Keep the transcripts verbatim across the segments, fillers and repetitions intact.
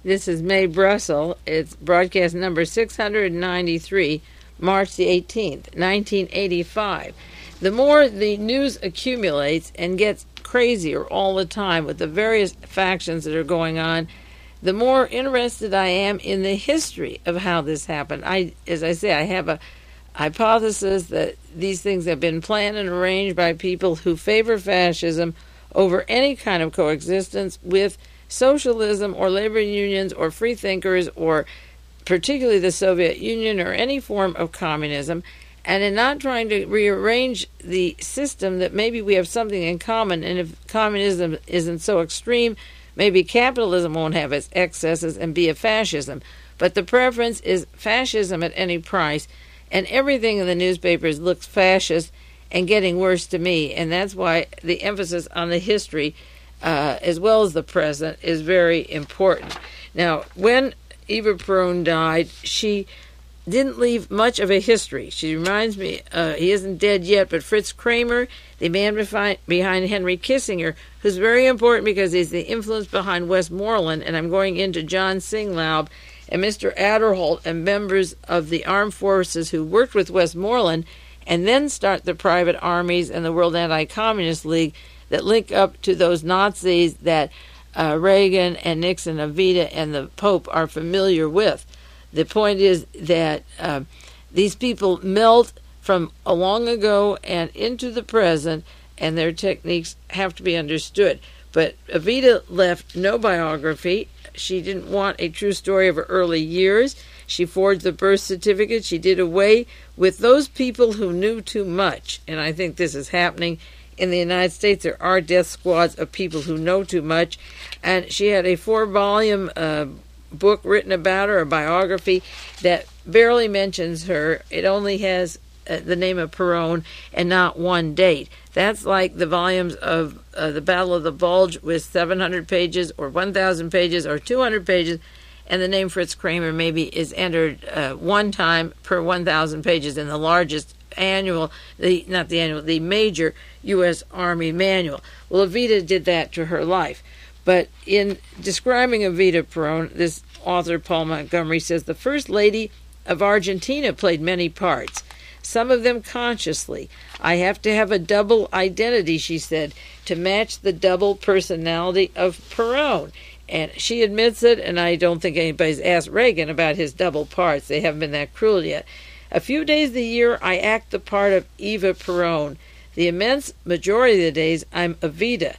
This is Mae Brussel. It's broadcast number six hundred ninety-three, March the eighteenth, nineteen eighty-five. The more the news accumulates and gets crazier all the time with the various factions that are going on, the more interested I am in the history of how this happened. I, as I say, I have a hypothesis that these things have been planned and arranged by people who favor fascism over any kind of coexistence with socialism or labor unions or free thinkers or particularly the Soviet Union or any form of communism, and in not trying to rearrange the system that maybe we have something in common, and if communism isn't so extreme, maybe capitalism won't have its excesses and be a fascism. But the preference is fascism at any price, and everything in the newspapers looks fascist and getting worse to me, and that's why the emphasis on the history uh, as well as the present is very important. Now, when Eva Peron died, she didn't leave much of a history. She reminds me, uh, he isn't dead yet, but Fritz Kramer, the man behind, behind Henry Kissinger, who's very important because he's the influence behind Westmoreland, and I'm going into John Singlaub and Mister Adderholt and members of the armed forces who worked with Westmoreland and then start the private armies and the World Anti-Communist League that link up to those Nazis that uh, Reagan and Nixon, Evita, and the Pope are familiar with. The point is that uh, these people melt from a long ago and into the present, and their techniques have to be understood. But Evita left no biography. She didn't want a true story of her early years. She forged the birth certificate. She did away with those people who knew too much. And I think this is happening in the United States. There are death squads of people who know too much. And she had a four-volume uh, book written about her, a biography, that barely mentions her. It only has uh, the name of Peron and not one date. That's like the volumes of uh, the Battle of the Bulge with seven hundred pages or one thousand pages or two hundred pages, and the name Fritz Kramer maybe is entered uh, one time per one thousand pages in the largest annual, the not the annual, the major U S Army manual. Well, Evita did that to her life. But in describing Evita Peron, this author, Paul Montgomery, says the First Lady of Argentina played many parts, some of them consciously. I have to have a double identity, she said, to match the double personality of Peron. And she admits it, and I don't think anybody's asked Reagan about his double parts. They haven't been that cruel yet. A few days of the year, I act the part of Eva Peron. The immense majority of the days, I'm Evita.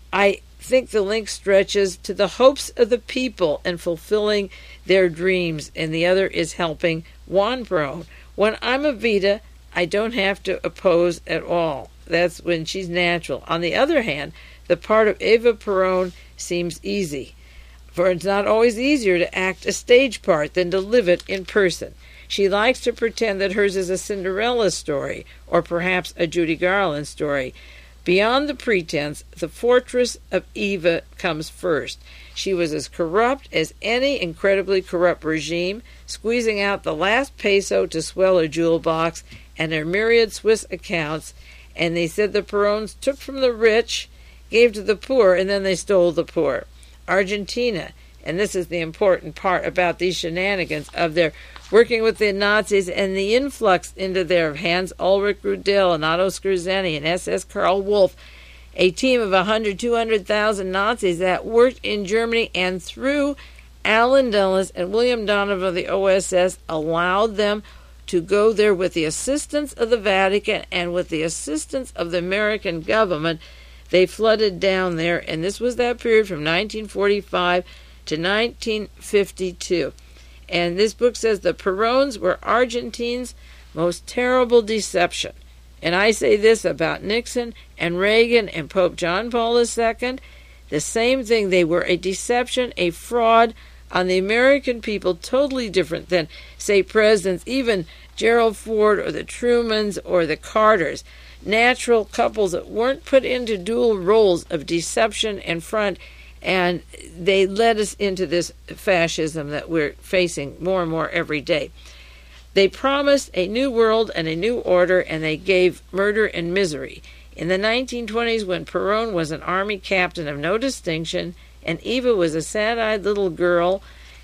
I think the link stretches to the hopes of the people and fulfilling their dreams, and the other is helping Juan Peron. When I'm Evita, I don't have to oppose at all. That's when she's natural. On the other hand, the part of Eva Peron seems easy, for it's not always easier to act a stage part than to live it in person. She likes to pretend that hers is a Cinderella story, or perhaps a Judy Garland story. Beyond the pretense, the fortress of Eva comes first. She was as corrupt as any incredibly corrupt regime, squeezing out the last peso to swell her jewel box and her myriad Swiss accounts, and they said the Perons took from the rich, gave to the poor, and then they stole the poor. Argentina, and this is the important part about these shenanigans of their working with the Nazis and the influx into their Hans Ulrich Rudel and Otto Skorzeny and S S Karl Wolff, a team of one hundred, two hundred thousand Nazis that worked in Germany, and through Allen Dulles and William Donovan of the O S S allowed them to go there with the assistance of the Vatican and with the assistance of the American government. They flooded down there, and this was that period from nineteen forty-five to nineteen fifty-two. And this book says the Perons were Argentines' most terrible deception. And I say this about Nixon and Reagan and Pope John Paul the Second, the same thing. They were a deception, a fraud on the American people, totally different than, say, presidents, even Gerald Ford or the Trumans or the Carters, natural couples that weren't put into dual roles of deception and front. And they led us into this fascism that we're facing more and more every day. They promised a new world and a new order, and they gave murder and misery. In the nineteen twenties, when Peron was an army captain of no distinction, and Eva was a sad-eyed little girl,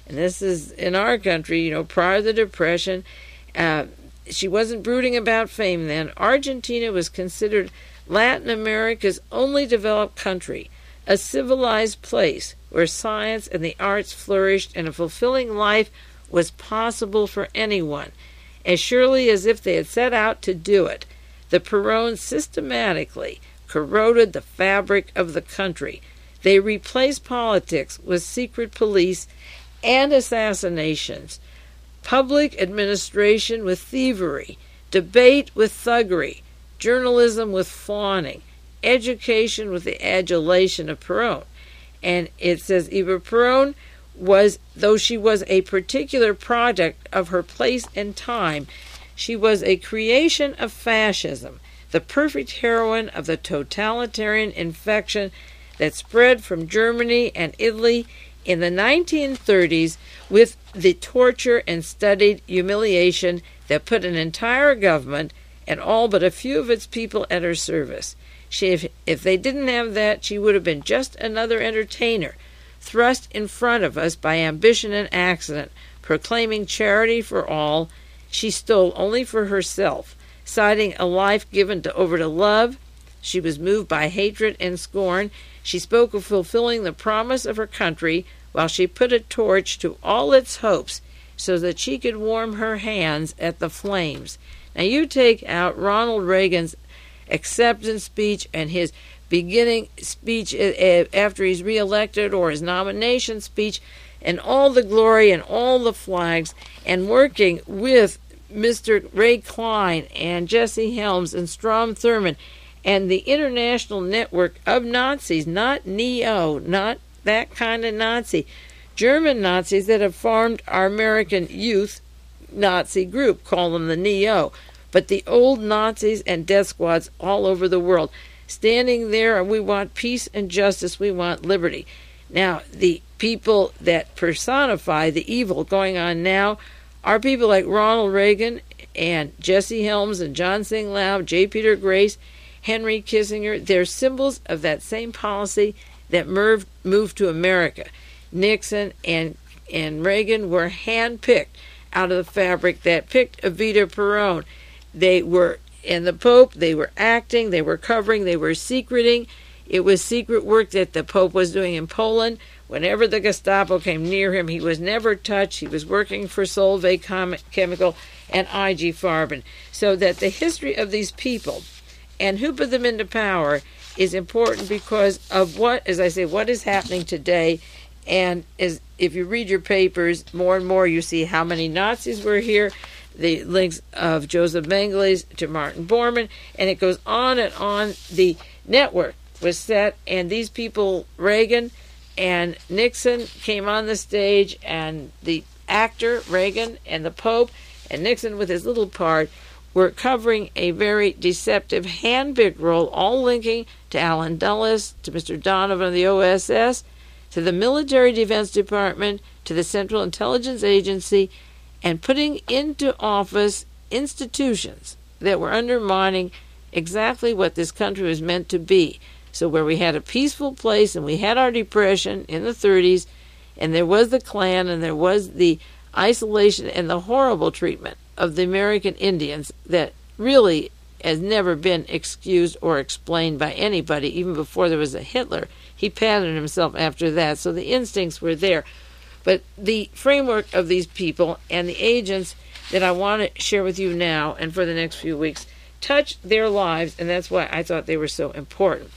and this is in our country, you know, prior to the Depression, uh, she wasn't brooding about fame then. Argentina was considered Latin America's only developed country, a civilized place where science and the arts flourished and a fulfilling life was possible for anyone. As surely as if they had set out to do it, the Perón systematically corroded the fabric of the country. They replaced politics with secret police and assassinations, public administration with thievery, debate with thuggery, journalism with fawning, education with the adulation of Perón. And it says Eva Perón was, though she was a particular product of her place and time, she was a creation of fascism, the perfect heroine of the totalitarian infection that spread from Germany and Italy in the nineteen thirties with the torture and studied humiliation that put an entire government and all but a few of its people at her service. She, if, if they didn't have that, she would have been just another entertainer, thrust in front of us by ambition and accident, proclaiming charity for all. She stole only for herself, citing a life given to over to love. She was moved by hatred and scorn. She spoke of fulfilling the promise of her country while she put a torch to all its hopes so that she could warm her hands at the flames. Now you take out Ronald Reagan's acceptance speech and his beginning speech after he's reelected, or his nomination speech, and all the glory and all the flags, and working with Mister Ray Klein and Jesse Helms and Strom Thurmond and the international network of Nazis, not Neo, not that kind of Nazi, German Nazis that have formed our American youth Nazi group, call them the Neo, but the old Nazis and death squads all over the world, standing there, and we want peace and justice, we want liberty. Now, the people that personify the evil going on now are people like Ronald Reagan and Jesse Helms and John Sing Lau, J. Peter Grace, Henry Kissinger. They're symbols of that same policy that moved, moved to America. Nixon and, and Reagan were handpicked out of the fabric that picked Evita Perón. They were, and the Pope, they were acting, they were covering, they were secreting. It was secret work that the Pope was doing in Poland. Whenever the Gestapo came near him, he was never touched. He was working for Solvay Chemical and I G Farben. So that the history of these people and who put them into power is important because of what, as I say, what is happening today. And as if you read your papers, more and more you see how many Nazis were here, the links of Joseph Mengele to Martin Bormann, and it goes on and on. The network was set, and these people, Reagan and Nixon, came on the stage, and the actor, Reagan, and the Pope, and Nixon with his little part, were covering a very deceptive hand-picked role, all linking to Allen Dulles, to Mister Donovan of the O S S, to the Military Defense Department, to the Central Intelligence Agency, and putting into office institutions that were undermining exactly what this country was meant to be. So where we had a peaceful place and we had our depression in the thirties, and there was the Klan and there was the isolation and the horrible treatment of the American Indians that really has never been excused or explained by anybody, even before there was a Hitler. He patterned himself after that, so the instincts were there. But the framework of these people and the agents that I want to share with you now and for the next few weeks touch their lives, and that's why I thought they were so important.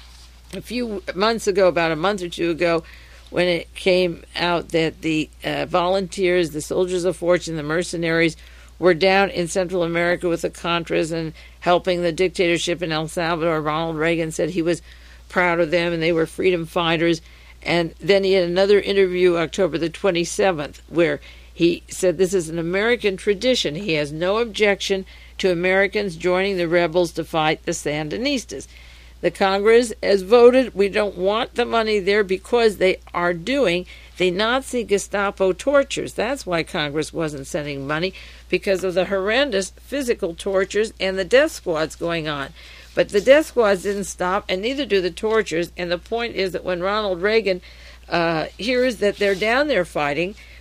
A few months ago, about a month or two ago, when it came out that the uh, volunteers, the soldiers of fortune, the mercenaries, were down in Central America with the Contras and helping the dictatorship in El Salvador, Ronald Reagan said he was proud of them and they were freedom fighters. And then he had another interview October the twenty-seventh where he said this is an American tradition. He has no objection to Americans joining the rebels to fight the Sandinistas. The Congress has voted we don't want the money there because they are doing the Nazi Gestapo tortures. That's why Congress wasn't sending money, because of the horrendous physical tortures and the death squads going on. But the death squads didn't stop, and neither do the tortures. And the point is that when Ronald Reagan uh, hears that they're down there fighting,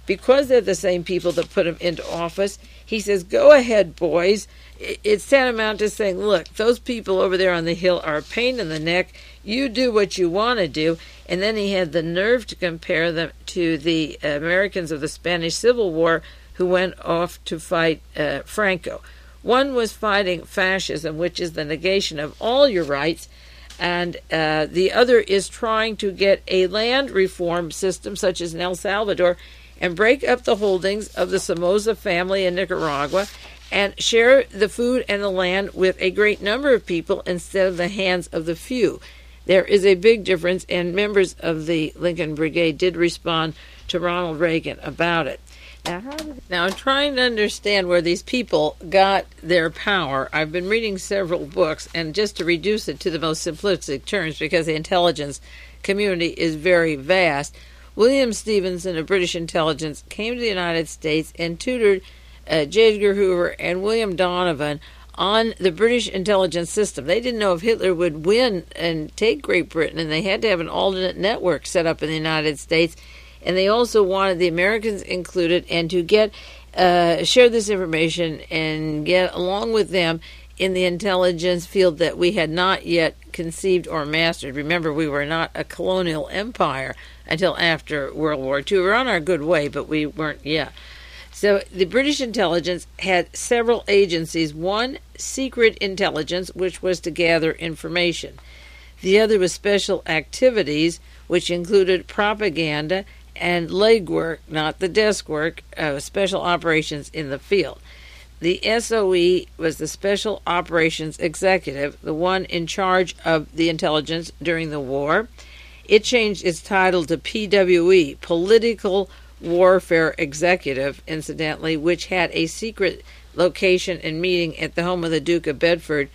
because they're the same people that put him into office, he says, go ahead, boys. It's tantamount to saying, look, those people over there on the Hill are a pain in the neck. You do what you want to do. And then he had the nerve to compare them to the Americans of the Spanish Civil War who went off to fight uh, Franco. One was fighting fascism, which is the negation of all your rights, and uh, the other is trying to get a land reform system such as in El Salvador and break up the holdings of the Somoza family in Nicaragua and share the food and the land with a great number of people instead of the hands of the few. There is a big difference, and members of the Lincoln Brigade did respond to Ronald Reagan about it. Now, how did, now, I'm trying to understand where these people got their power. I've been reading several books, and just to reduce it to the most simplistic terms, because the intelligence community is very vast, William Stevenson of British intelligence came to the United States and tutored uh, J. Edgar Hoover and William Donovan on the British intelligence system. They didn't know if Hitler would win and take Great Britain, and they had to have an alternate network set up in the United States. And they also wanted the Americans included and to get uh, share this information and get along with them in the intelligence field that we had not yet conceived or mastered. Remember, we were not a colonial empire until after World War Two. We were on our good way, but we weren't yet. So the British intelligence had several agencies. One, secret intelligence, which was to gather information. The other was special activities, which included propaganda and legwork, not the desk work, uh, special operations in the field. The S O E was the Special Operations Executive, the one in charge of the intelligence during the war. It changed its title to P W E, Political Warfare Executive, incidentally, which had a secret location and meeting at the home of the Duke of Bedford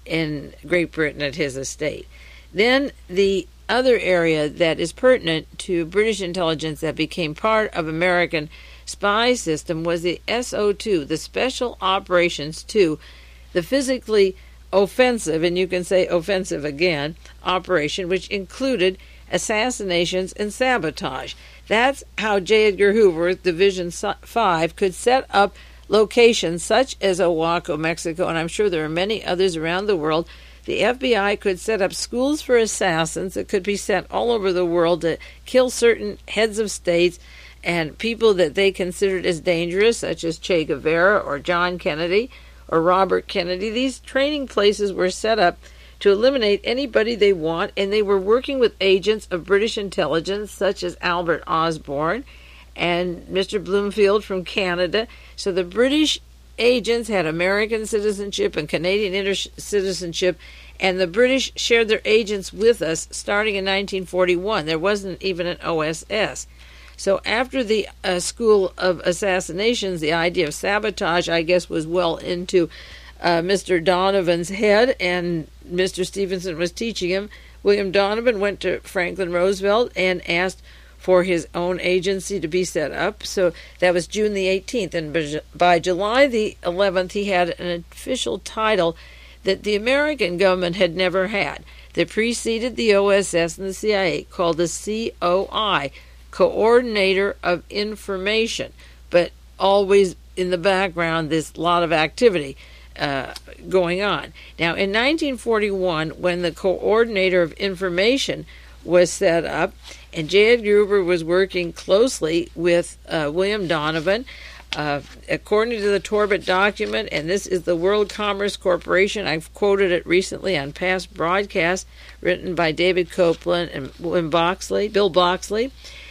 in Great Britain at his estate. Then the other area that is pertinent to British intelligence that became part of American spy system was the S O two, the Special Operations two, the physically offensive, and you can say offensive again, operation, which included assassinations and sabotage. That's how J. Edgar Hoover, Division five, could set up locations such as Oaxaca, Mexico, and I'm sure there are many others around the world. The F B I could set up schools for assassins that could be sent all over the world to kill certain heads of states and people that they considered as dangerous, such as Che Guevara or John Kennedy or Robert Kennedy. These training places were set up to eliminate anybody they want, and they were working with agents of British intelligence, such as Albert Osborne and Mister Bloomfield from Canada. So the British agents had American citizenship and Canadian inter- citizenship, and the British shared their agents with us starting in nineteen forty-one. There wasn't even an O S S. So after the uh, School of Assassinations, the idea of sabotage, I guess, was well into uh, Mister Donovan's head, and Mister Stevenson was teaching him. William Donovan went to Franklin Roosevelt and asked for his own agency to be set up. So that was June the eighteenth, and by July the eleventh, he had an official title that the American government had never had, that preceded the O S S and the C I A, called the C O I, Coordinator of Information, but always in the background this lot of activity uh, going on. Now, in nineteen forty-one, when the Coordinator of Information was set up, and J. Edgar Hoover was working closely with uh, William Donovan, uh, according to the Torbett document, and this is the World Commerce Corporation. I've quoted it recently on past broadcasts, written by David Copeland and William Boxley, Bill Boxley.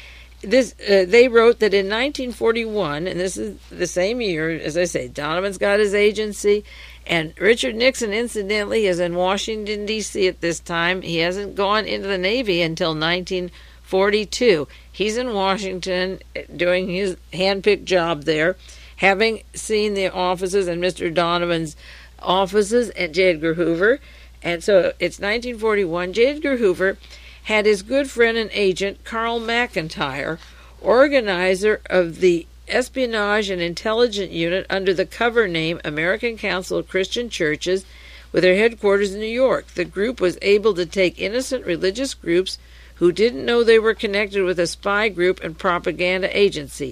This uh, they wrote that in nineteen forty-one, and this is the same year, as I say, Donovan's got his agency, and Richard Nixon, incidentally, is in Washington, D C at this time. He hasn't gone into the Navy until nineteen forty-two. He's in Washington doing his hand-picked job there, having seen the offices and Mister Donovan's offices and J. Edgar Hoover. And so it's nineteen forty-one. J. Edgar Hoover had his good friend and agent, Carl McIntyre, organizer of the Espionage and Intelligence Unit under the cover name American Council of Christian Churches, with their headquarters in New York. The group was able to take innocent religious groups who didn't know they were connected with a spy group and propaganda agency.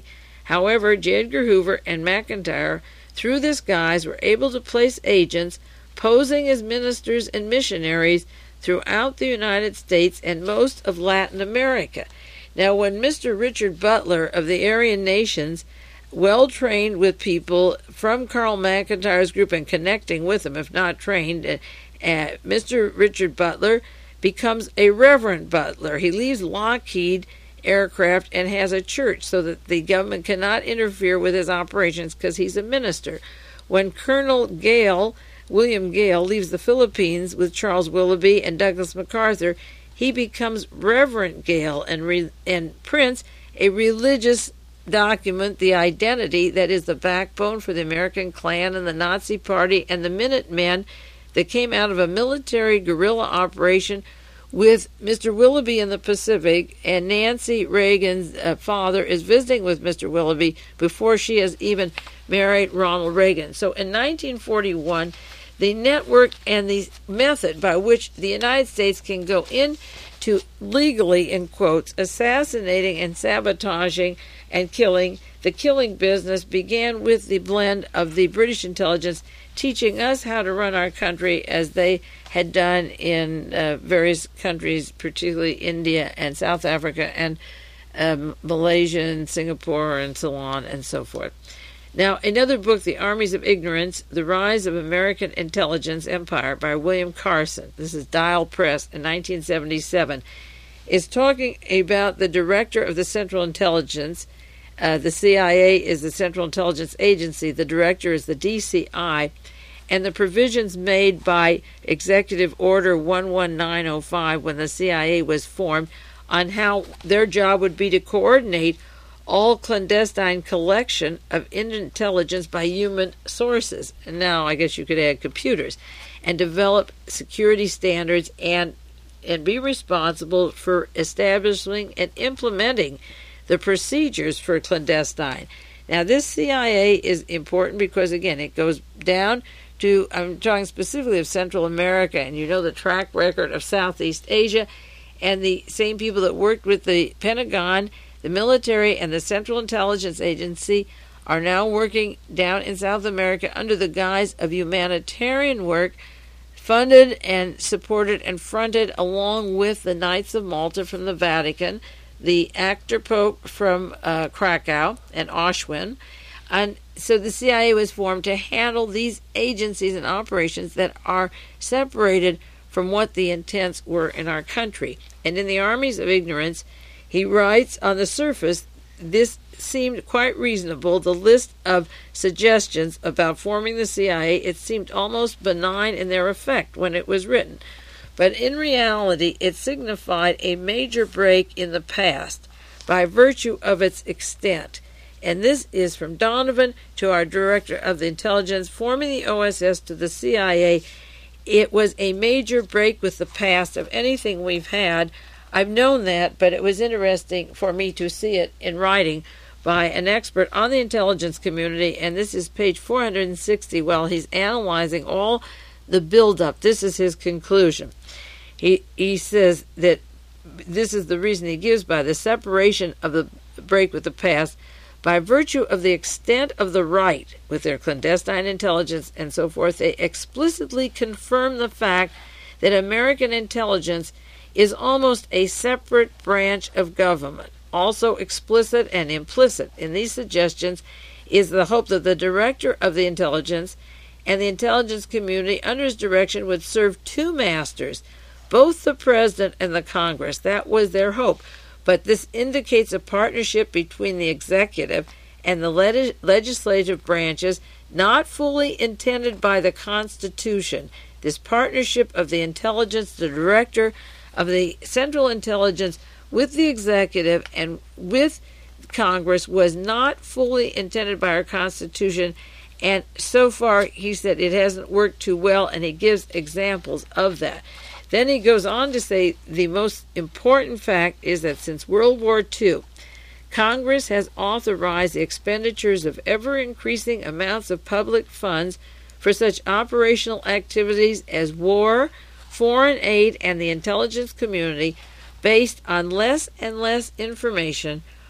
However, J. Edgar Hoover and McIntyre, through this guise, were able to place agents posing as ministers and missionaries throughout the United States and most of Latin America. Now, when Mister Richard Butler of the Aryan Nations, well trained with people from Carl McIntyre's group and connecting with them, if not trained, uh, uh, Mister Richard Butler becomes a Reverend Butler. He leaves Lockheed Aircraft and has a church so that the government cannot interfere with his operations because he's a minister. When Colonel Gale, William Gale, leaves the Philippines with Charles Willoughby and Douglas MacArthur, he becomes Reverend Gale and, re- and prints a religious document, the identity that is the backbone for the American Klan and the Nazi Party and the Minutemen that came out of a military guerrilla operation with Mister Willoughby in the Pacific, and Nancy Reagan's uh, father is visiting with Mister Willoughby before she has even married Ronald Reagan. So in nineteen forty-one, the network and the method by which the United States can go into legally, in quotes, assassinating and sabotaging and killing, the killing business began with the blend of the British intelligence teaching us how to run our country as they had done in uh, various countries, particularly India and South Africa and um, Malaysia and Singapore and so on and so forth. Now, another book, The Armies of Ignorance, The Rise of American Intelligence Empire by William Carson, this is Dial Press in nineteen seventy-seven, is talking about the director of the Central Intelligence. Uh, the C I A is the Central Intelligence Agency. The director is the D C I. And the provisions made by Executive Order one one nine oh five when the C I A was formed on how their job would be to coordinate all clandestine collection of intelligence by human sources. And now I guess you could add computers. And develop security standards and and be responsible for establishing and implementing the procedures for clandestine. Now, this C I A is important because, again, it goes down to, I'm talking specifically of Central America, and you know the track record of Southeast Asia, and the same people that worked with the Pentagon, the military, and the Central Intelligence Agency are now working down in South America under the guise of humanitarian work, funded and supported and fronted along with the Knights of Malta from the Vatican, the actor Pope from uh, Krakow and Auschwitz. And so the C I A was formed to handle these agencies and operations that are separated from what the intents were in our country. And in The Armies of Ignorance, he writes, on the surface, this seemed quite reasonable. The list of suggestions about forming the C I A, it seemed almost benign in their effect when it was written. But in reality, it signified a major break in the past by virtue of its extent. And this is from Donovan to our director of the intelligence, forming the O S S to the C I A. It was a major break with the past of anything we've had. I've known that, but it was interesting for me to see it in writing by an expert on the intelligence community, and this is page four hundred sixty. While he's analyzing all the buildup, this is his conclusion. He he says that this is the reason he gives by the separation of the break with the past. By virtue of the extent of the right with their clandestine intelligence and so forth, they explicitly confirm the fact that American intelligence is almost a separate branch of government. Also explicit and implicit in these suggestions is the hope that the director of the intelligence and the intelligence community under his direction would serve two masters, both the president and the Congress. That was their hope. But this indicates a partnership between the executive and the leg- legislative branches not fully intended by the Constitution. This partnership of the intelligence, the director of the Central Intelligence with the executive and with Congress was not fully intended by our Constitution, and so far, he said, it hasn't worked too well, and he gives examples of that. Then he goes on to say the most important fact is that since World War Two, Congress has authorized the expenditures of ever-increasing amounts of public funds for such operational activities as war, foreign aid, and the intelligence community based on less and less information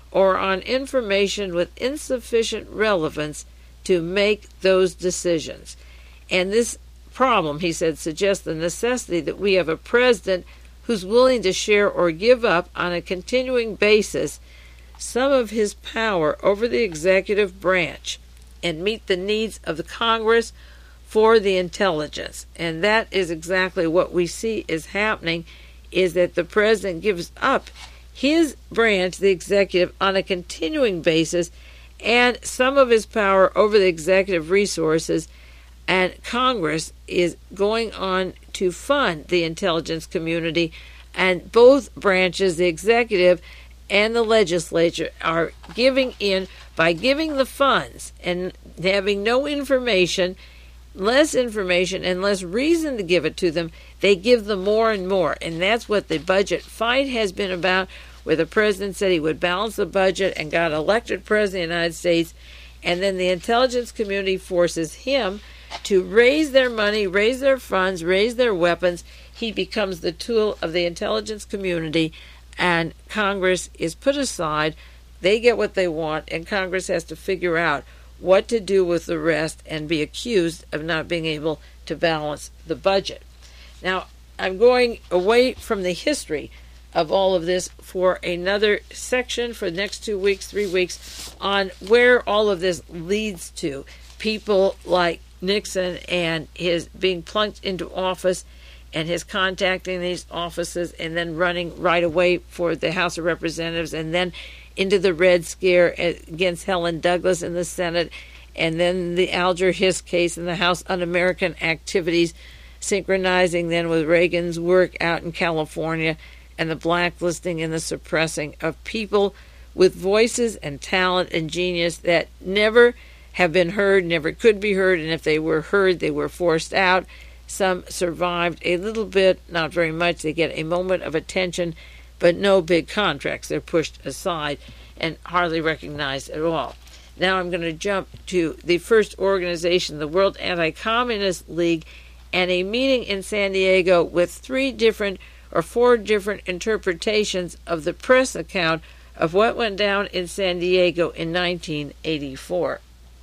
or on information with insufficient relevance to make those decisions. And this problem, he said, suggests the necessity that we have a president who's willing to share or give up on a continuing basis some of his power over the executive branch and meet the needs of the Congress for the intelligence. And that is exactly what we see is happening, is that the president gives up his branch, the executive, on a continuing basis and some of his power over the executive resources, and Congress is going on to fund the intelligence community, and both branches, the executive and the legislature, are giving in by giving the funds and having no information, less information, and less reason to give it to them. They give them more and more, and that's what the budget fight has been about, where the president said he would balance the budget and got elected president of the United States, and then the intelligence community forces him to raise their money, raise their funds, raise their weapons. He becomes the tool of the intelligence community, and Congress is put aside. They get what they want, and Congress has to figure out what to do with the rest and be accused of not being able to balance the budget. Now, I'm going away from the history of all of this for another section for the next two weeks, three weeks, on where all of this leads to. People like Nixon and his being plunked into office and his contacting these offices and then running right away for the House of Representatives and then into the Red Scare against Helen Douglas in the Senate, and then the Alger Hiss case in the House Un-American activities, synchronizing then with Reagan's work out in California, and the blacklisting and the suppressing of people with voices and talent and genius that never have been heard, never could be heard, and if they were heard, they were forced out. Some survived a little bit, not very much. They get a moment of attention, but no big contracts. They're pushed aside and hardly recognized at all. Now I'm going to jump to the first organization, the World Anti-Communist League, and a meeting in San Diego with three different or four different interpretations of the press account of what went down in San Diego in nineteen eighty-four.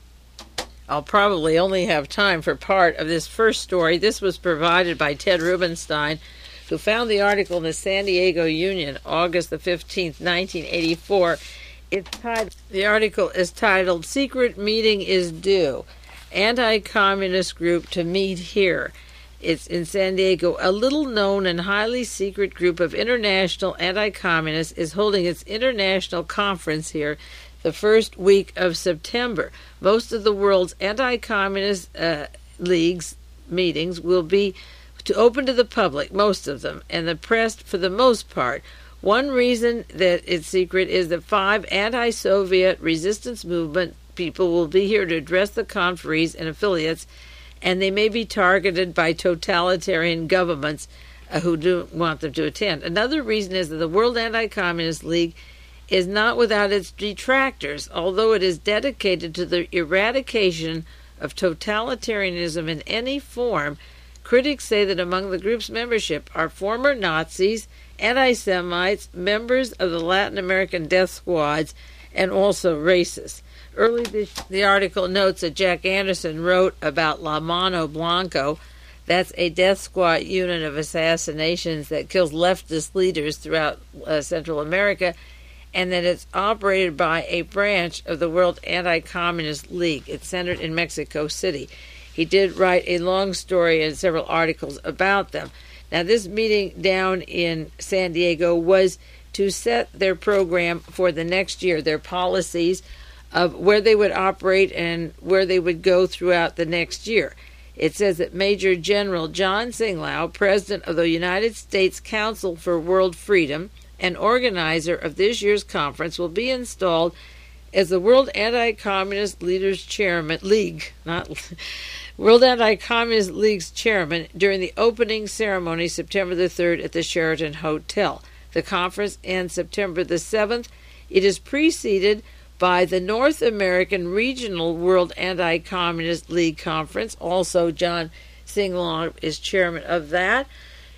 I'll probably only have time for part of this first story. This was provided by Ted Rubenstein, who found the article in the San Diego Union, August the fifteenth, nineteen eighty-four. It's titled, the article is titled, "Secret Meeting is Due. Anti-Communist Group to Meet Here." It's in San Diego. A little-known and highly secret group of international anti-communists is holding its international conference here the first week of September. Most of the world's anti-communist uh, leagues meetings will be to open to the public, most of them, and the press for the most part. One reason that it's secret is that five anti-Soviet resistance movement people will be here to address the conferees and affiliates, and they may be targeted by totalitarian governments uh, who do want them to attend. Another reason is that the World Anti-Communist League is not without its detractors, although it is dedicated to the eradication of totalitarianism in any form. Critics say that among the group's membership are former Nazis, anti-Semites, members of the Latin American death squads, and also racists. Early this, the article notes that Jack Anderson wrote about La Mano Blanco. That's a death squad unit of assassinations that kills leftist leaders throughout uh, Central America, and that it's operated by a branch of the World Anti-Communist League. It's centered in Mexico City. He did write a long story and several articles about them. Now, this meeting down in San Diego was to set their program for the next year, their policies of where they would operate and where they would go throughout the next year. It says that Major General John Singlau, President of the United States Council for World Freedom and organizer of this year's conference, will be installed as the World Anti-Communist Leaders Chairman, League, not World Anti-Communist League's chairman during the opening ceremony September the third at the Sheraton Hotel. The conference ends September the seventh. It is preceded by the North American Regional World Anti-Communist League Conference. Also, John Singlau is chairman of that.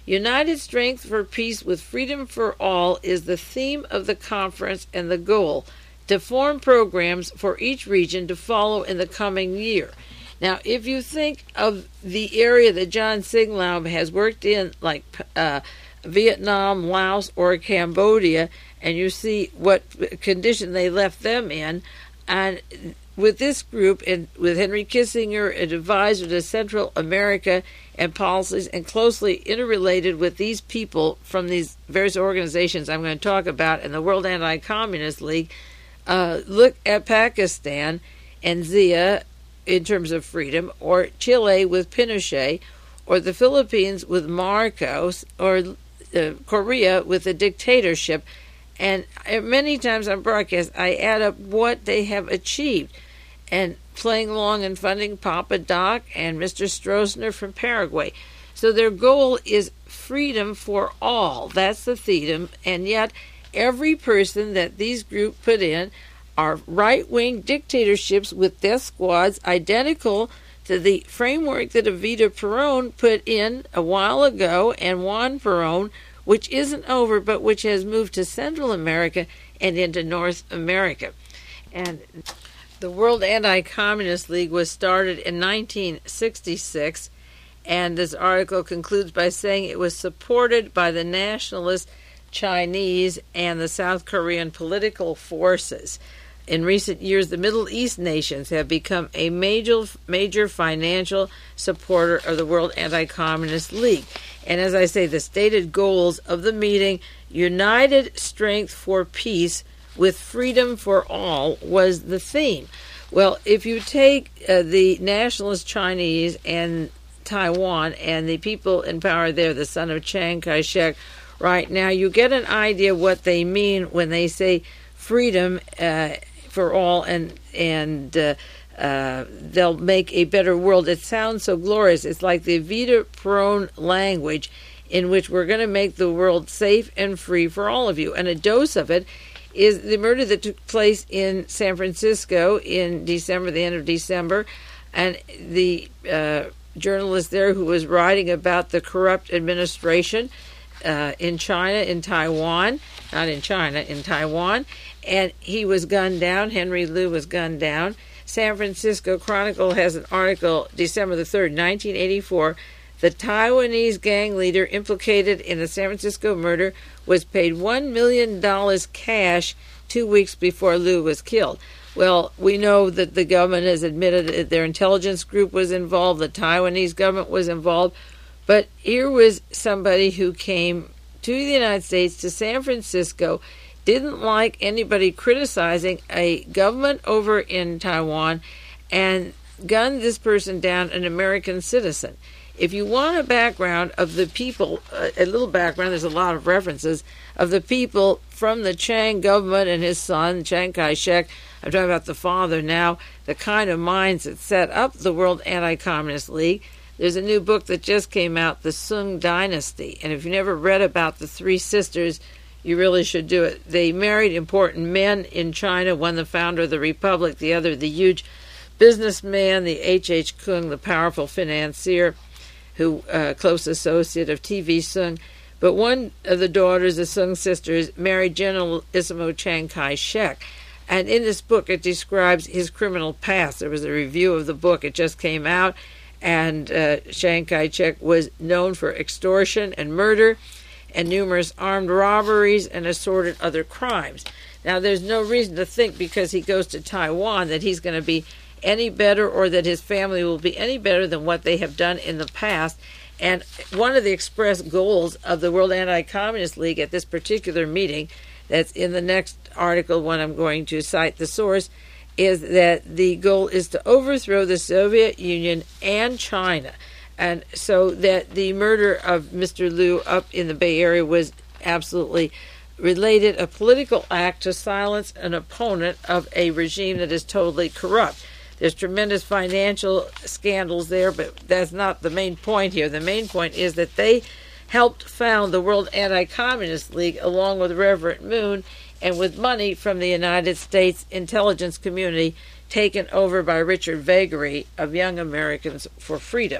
United Strength for Peace with Freedom for All is the theme of the conference and the goal to form programs for each region to follow in the coming year. Now, if you think of the area that John Singlaub has worked in, like uh, Vietnam, Laos, or Cambodia, and you see what condition they left them in, and with this group, and with Henry Kissinger, an advisor to Central America and policies, and closely interrelated with these people from these various organizations I'm going to talk about, and the World Anti-Communist League, uh, look at Pakistan and Zia in terms of freedom, or Chile with Pinochet, or the Philippines with Marcos, or uh, Korea with a dictatorship. And many times on broadcast, I add up what they have achieved. And playing along and funding Papa Doc and Mister Stroessner from Paraguay. So their goal is freedom for all. That's the theme. And yet, every person that these groups put in are right-wing dictatorships with death squads identical to the framework that Evita Peron put in a while ago, and Juan Peron, which isn't over, but which has moved to Central America and into North America. And the World Anti-Communist League was started in nineteen sixty-six, and this article concludes by saying it was supported by the nationalist Chinese and the South Korean political forces. In recent years, the Middle East nations have become a major, major financial supporter of the World Anti-Communist League. And as I say, the stated goals of the meeting, United Strength for Peace with Freedom for All, was the theme. Well, if you take uh, the nationalist Chinese and Taiwan and the people in power there, the son of Chiang Kai-shek, right now, you get an idea what they mean when they say freedom uh, for all, and and uh, uh, they'll make a better world. It sounds so glorious. It's like the Evita Peron language, in which we're going to make the world safe and free for all of you. And a dose of it is the murder that took place in San Francisco in December, the end of December, and the uh, journalist there who was writing about the corrupt administration uh, in China, in Taiwan, not in China, in Taiwan, and he was gunned down. Henry Liu was gunned down. San Francisco Chronicle has an article, December the third, nineteen eighty-four, the Taiwanese gang leader implicated in the San Francisco murder was paid one million dollars cash two weeks before Liu was killed. Well, we know that the government has admitted that their intelligence group was involved, the Taiwanese government was involved, but here was somebody who came to the United States, to San Francisco, didn't like anybody criticizing a government over in Taiwan, and gunned this person down, an American citizen. If you want a background of the people, uh, a little background, there's a lot of references, of the people from the Chiang government and his son, Chiang Kai-shek, I'm talking about the father now, the kind of minds that set up the World Anti-Communist League. There's a new book that just came out, The Sung Dynasty, and if you never read about the three sisters, you really should do it. They married important men in China, one the founder of the Republic, the other the huge businessman, the H H. Kung, the powerful financier, who uh, close associate of T V Sung. But one of the daughters, the Sung sisters, married Generalissimo Chiang Kai-shek. And in this book, it describes his criminal past. There was a review of the book. It just came out. And uh, Chiang Kai-shek was known for extortion and murder and numerous armed robberies and assorted other crimes. Now, there's no reason to think because he goes to Taiwan that he's going to be any better, or that his family will be any better than what they have done in the past. And one of the express goals of the World Anti-Communist League at this particular meeting, that's in the next article when I'm going to cite the source, is that the goal is to overthrow the Soviet Union and China. And so that the murder of Mister Liu up in the Bay Area was absolutely related, a political act to silence an opponent of a regime that is totally corrupt. There's tremendous financial scandals there, but that's not the main point here. The main point is that they helped found the World Anti-Communist League along with Reverend Moon, and with money from the United States intelligence community taken over by Richard Vagary of Young Americans for Freedom.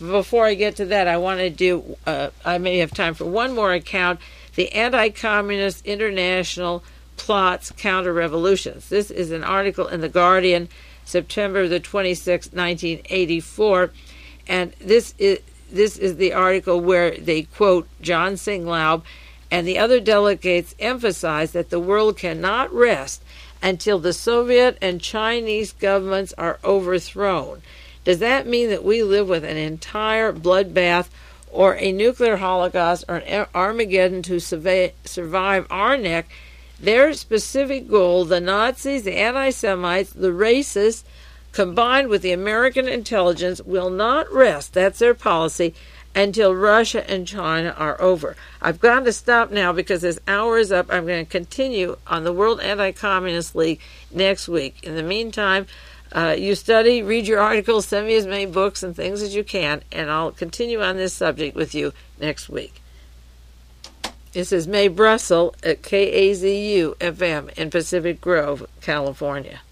before I get to that, I want to do, uh, I may have time for one more account, the Anti-Communist International Plots Counter-Revolutions. This is an article in The Guardian, September the twenty-sixth, nineteen eighty-four, and this is, this is the article where they quote John Singlaub, and the other delegates emphasize that the world cannot rest until the Soviet and Chinese governments are overthrown. Does that mean that we live with an entire bloodbath or a nuclear holocaust or an Armageddon to survive our neck? Their specific goal, the Nazis, the anti-Semites, the racists, combined with the American intelligence, will not rest, that's their policy, until Russia and China are over. I've got to stop now because this hour is up. I'm going to continue on the World Anti-Communist League next week. In the meantime, uh, you study, read your articles, send me as many books and things as you can, and I'll continue on this subject with you next week. This is Mae Brussel at K A Z U F M in Pacific Grove, California.